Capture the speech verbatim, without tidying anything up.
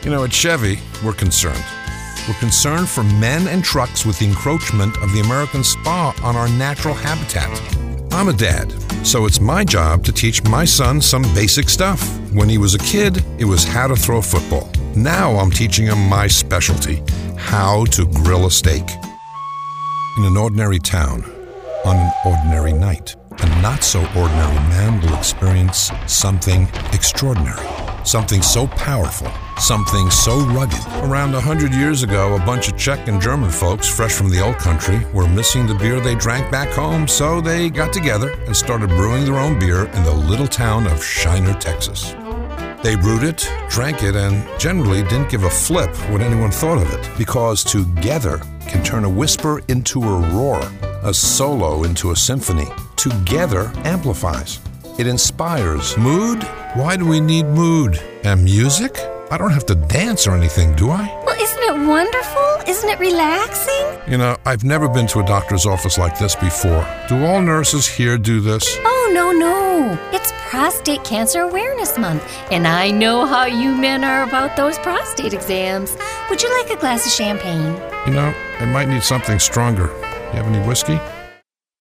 You know, at Chevy, we're concerned. We're concerned for men and trucks with the encroachment of the American spa on our natural habitat. I'm a dad, so it's my job to teach my son some basic stuff. When he was a kid, it was how to throw a football. Now I'm teaching him my specialty, how to grill a steak. In an ordinary town, on an ordinary night, a not-so-ordinary man will experience something extraordinary, something so powerful, something so rugged. Around a hundred years ago, a bunch of Czech and German folks, fresh from the old country, were missing the beer they drank back home, so they got together and started brewing their own beer in the little town of Shiner, Texas. They brewed it, drank it, and generally didn't give a flip what anyone thought of it, because together can turn a whisper into a roar, a solo into a symphony. Together amplifies. It inspires. Mood? Why do we need mood? And music? I don't have to dance or anything, do I? Well, isn't it wonderful? Isn't it relaxing? You know, I've never been to a doctor's office like this before. Do all nurses here do this? Oh, no, no. It's Prostate Cancer Awareness Month, and I know how you men are about those prostate exams. Would you like a glass of champagne? You know, I might need something stronger. You have any whiskey?